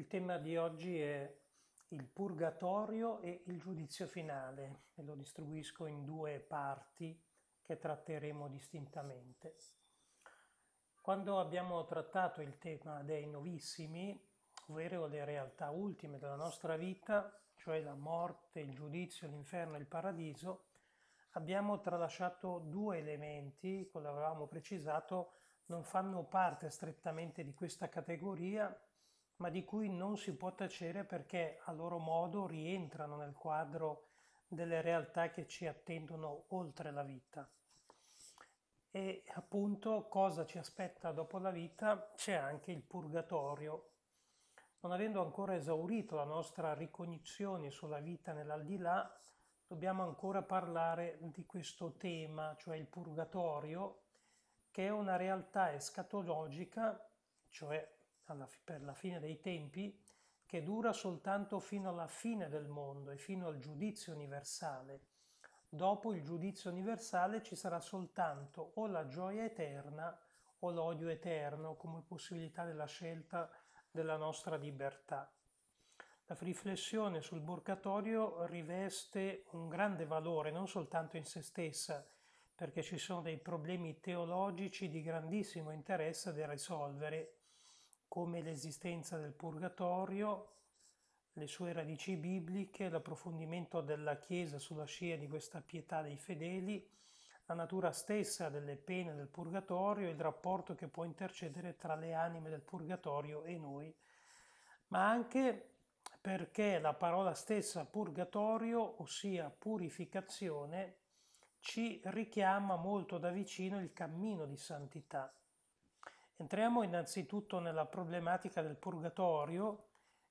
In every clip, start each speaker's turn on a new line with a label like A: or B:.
A: Il tema di oggi è il purgatorio e il giudizio finale e lo distribuisco in due parti che tratteremo distintamente. Quando abbiamo trattato il tema dei novissimi, ovvero le realtà ultime della nostra vita, cioè la morte, il giudizio, l'inferno e il paradiso, abbiamo tralasciato due elementi, come avevamo precisato, non fanno parte strettamente di questa categoria, ma di cui non si può tacere perché a loro modo rientrano nel quadro delle realtà che ci attendono oltre la vita. E appunto cosa ci aspetta dopo la vita? C'è anche il purgatorio. Non avendo ancora esaurito la nostra ricognizione sulla vita nell'aldilà, dobbiamo ancora parlare di questo tema, cioè il purgatorio, che è una realtà escatologica, cioè per la fine dei tempi, che dura soltanto fino alla fine del mondo e fino al giudizio universale. Dopo il giudizio universale ci sarà soltanto o la gioia eterna o l'odio eterno come possibilità della scelta della nostra libertà. La riflessione sul purgatorio riveste un grande valore non soltanto in se stessa, perché ci sono dei problemi teologici di grandissimo interesse da risolvere, come l'esistenza del purgatorio, le sue radici bibliche, l'approfondimento della Chiesa sulla scia di questa pietà dei fedeli, la natura stessa delle pene del purgatorio e il rapporto che può intercedere tra le anime del purgatorio e noi, ma anche perché la parola stessa purgatorio, ossia purificazione, ci richiama molto da vicino il cammino di santità. Entriamo innanzitutto nella problematica del purgatorio,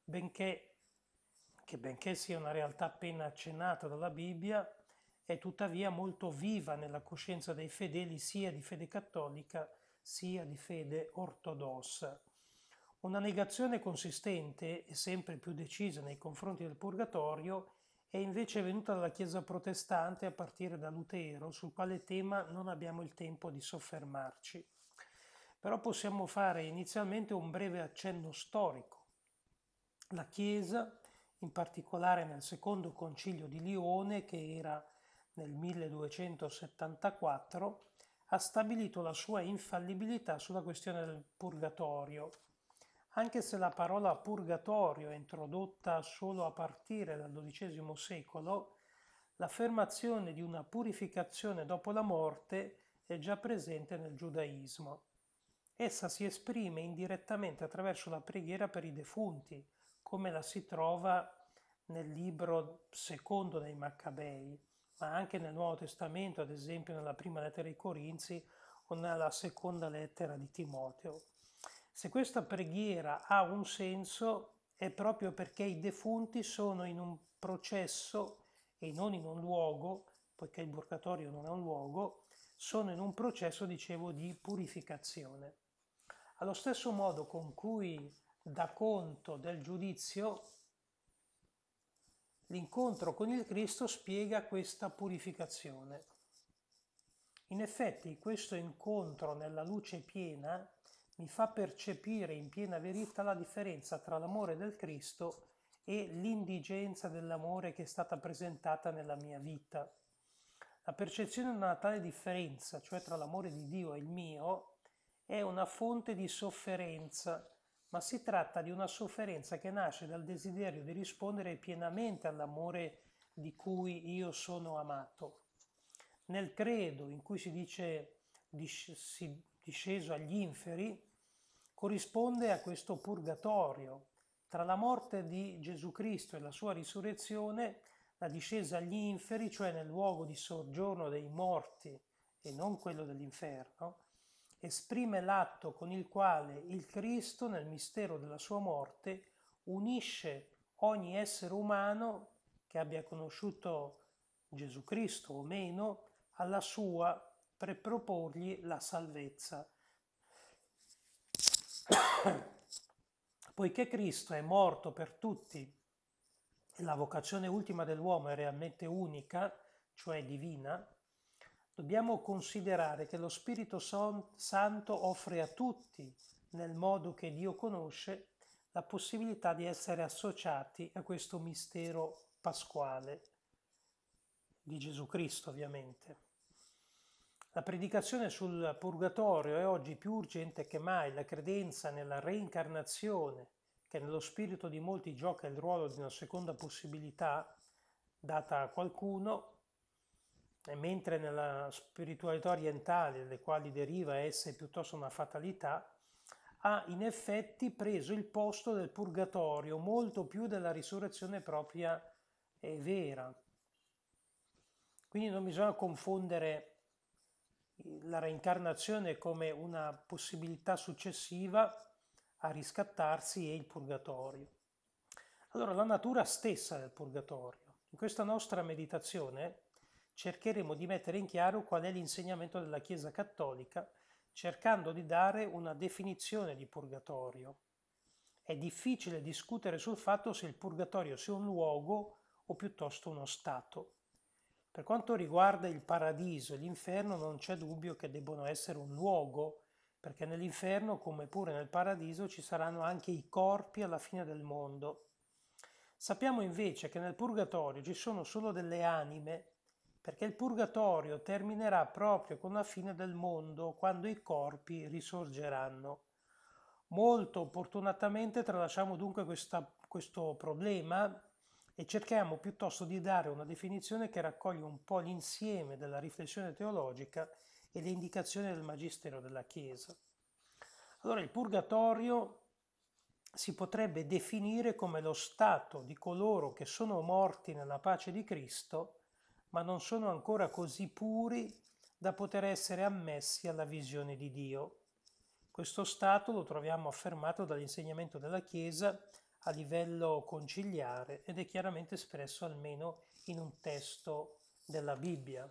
A: benché sia una realtà appena accennata dalla Bibbia, è tuttavia molto viva nella coscienza dei fedeli sia di fede cattolica sia di fede ortodossa. Una negazione consistente e sempre più decisa nei confronti del purgatorio è invece venuta dalla Chiesa protestante a partire da Lutero, sul quale tema non abbiamo il tempo di soffermarci. Però possiamo fare inizialmente un breve accenno storico. La Chiesa, in particolare nel secondo concilio di Lione, che era nel 1274, ha stabilito la sua infallibilità sulla questione del purgatorio. Anche se la parola purgatorio è introdotta solo a partire dal XII secolo, l'affermazione di una purificazione dopo la morte è già presente nel giudaismo. Essa si esprime indirettamente attraverso la preghiera per i defunti, come la si trova nel libro secondo dei Maccabei, ma anche nel Nuovo Testamento, ad esempio nella prima lettera ai Corinzi o nella seconda lettera di Timoteo. Se questa preghiera ha un senso è proprio perché i defunti sono in un processo e non in un luogo, poiché il purgatorio non è un luogo, sono in un processo, dicevo, di purificazione. Allo stesso modo con cui dà conto del giudizio, l'incontro con il Cristo spiega questa purificazione. In effetti, questo incontro nella luce piena mi fa percepire in piena verità la differenza tra l'amore del Cristo e l'indigenza dell'amore che è stata presentata nella mia vita. La percezione di una tale differenza, cioè tra l'amore di Dio e il mio, è una fonte di sofferenza, ma si tratta di una sofferenza che nasce dal desiderio di rispondere pienamente all'amore di cui io sono amato. Nel credo in cui si dice disceso agli inferi, corrisponde a questo purgatorio. Tra la morte di Gesù Cristo e la sua risurrezione, la discesa agli inferi, cioè nel luogo di soggiorno dei morti e non quello dell'inferno, esprime l'atto con il quale il Cristo, nel mistero della sua morte, unisce ogni essere umano che abbia conosciuto Gesù Cristo o meno alla sua per proporgli la salvezza. Poiché Cristo è morto per tutti e la vocazione ultima dell'uomo è realmente unica, cioè divina, dobbiamo considerare che lo Spirito Santo offre a tutti, nel modo che Dio conosce, la possibilità di essere associati a questo mistero pasquale di Gesù Cristo, ovviamente. La predicazione sul purgatorio è oggi più urgente che mai. La credenza nella reincarnazione, che nello spirito di molti gioca il ruolo di una seconda possibilità data a qualcuno, e mentre nella spiritualità orientale, dalle quali deriva essa piuttosto una fatalità, ha in effetti preso il posto del purgatorio molto più della risurrezione propria e vera. Quindi non bisogna confondere la reincarnazione come una possibilità successiva a riscattarsi e il purgatorio. Allora, la natura stessa del purgatorio. In questa nostra meditazione cercheremo di mettere in chiaro qual è l'insegnamento della Chiesa Cattolica, cercando di dare una definizione di purgatorio. È difficile discutere sul fatto se il purgatorio sia un luogo o piuttosto uno stato. Per quanto riguarda il paradiso e l'inferno non c'è dubbio che debbono essere un luogo, perché nell'inferno, come pure nel paradiso, ci saranno anche i corpi alla fine del mondo. Sappiamo invece che nel purgatorio ci sono solo delle anime, perché il purgatorio terminerà proprio con la fine del mondo, quando i corpi risorgeranno. Molto opportunamente tralasciamo dunque questo problema e cerchiamo piuttosto di dare una definizione che raccoglie un po' l'insieme della riflessione teologica e le indicazioni del Magistero della Chiesa. Allora, il purgatorio si potrebbe definire come lo stato di coloro che sono morti nella pace di Cristo, ma non sono ancora così puri da poter essere ammessi alla visione di Dio. Questo stato lo troviamo affermato dall'insegnamento della Chiesa a livello conciliare ed è chiaramente espresso almeno in un testo della Bibbia.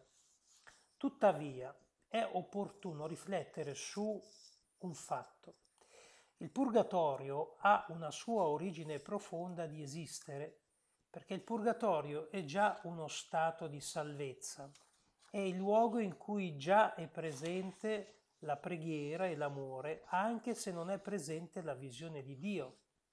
A: Tuttavia, è opportuno riflettere su un fatto. Il purgatorio ha una sua origine profonda di esistere, perché il purgatorio è già uno stato di salvezza, è il luogo in cui già è presente la preghiera e l'amore, anche se non è presente la visione di Dio.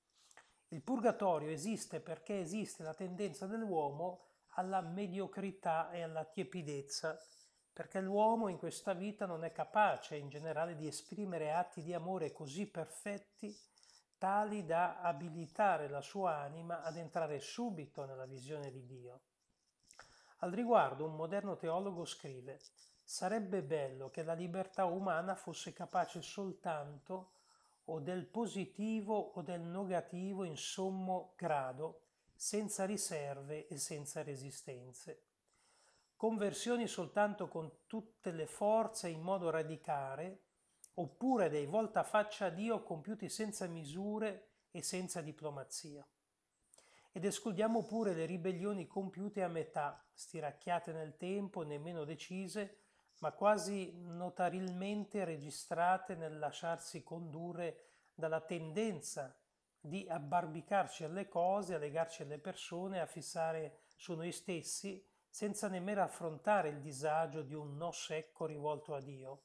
A: Il purgatorio esiste perché esiste la tendenza dell'uomo alla mediocrità e alla tiepidezza, perché l'uomo in questa vita non è capace in generale di esprimere atti di amore così perfetti tali da abilitare la sua anima ad entrare subito nella visione di Dio. Al riguardo un moderno teologo scrive: sarebbe bello che la libertà umana fosse capace soltanto o del positivo o del negativo in sommo grado, senza riserve e senza resistenze. Conversioni soltanto con tutte le forze in modo radicale, oppure dei voltafaccia a Dio compiuti senza misure e senza diplomazia. Ed escludiamo pure le ribellioni compiute a metà, stiracchiate nel tempo, nemmeno decise, ma quasi notarilmente registrate nel lasciarsi condurre dalla tendenza di abbarbicarci alle cose, a legarci alle persone, a fissare su noi stessi, senza nemmeno affrontare il disagio di un no secco rivolto a Dio.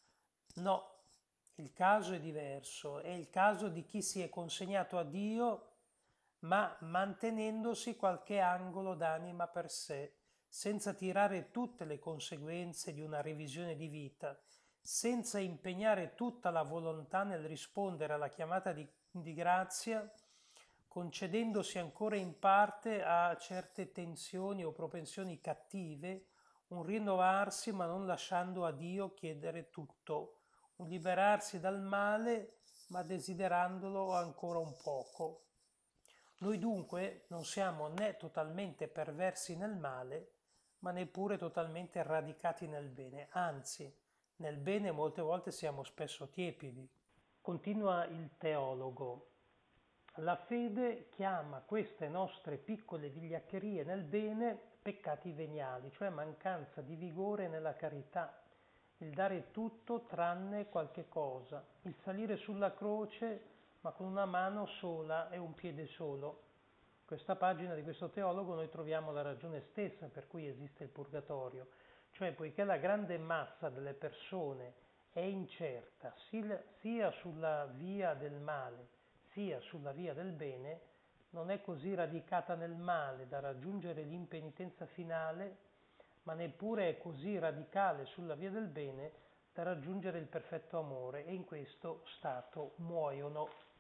A: No, il caso è diverso, è il caso di chi si è consegnato a Dio ma mantenendosi qualche angolo d'anima per sé, senza tirare tutte le conseguenze di una revisione di vita, senza impegnare tutta la volontà nel rispondere alla chiamata di grazia, concedendosi ancora in parte a certe tensioni o propensioni cattive, un rinnovarsi ma non lasciando a Dio chiedere tutto, un liberarsi dal male ma desiderandolo ancora un poco. Noi dunque non siamo né totalmente perversi nel male, ma neppure totalmente radicati nel bene, anzi, nel bene molte volte siamo spesso tiepidi. Continua il teologo. La fede chiama queste nostre piccole vigliaccherie nel bene peccati veniali, cioè mancanza di vigore nella carità, il dare tutto tranne qualche cosa, il salire sulla croce ma con una mano sola e un piede solo. In questa pagina di questo teologo noi troviamo la ragione stessa per cui esiste il purgatorio, cioè poiché la grande massa delle persone è incerta sia sulla via del male sia sulla via del bene, non è così radicata nel male da raggiungere l'impenitenza finale, ma neppure è così radicale sulla via del bene da raggiungere il perfetto amore, e in questo stato muoiono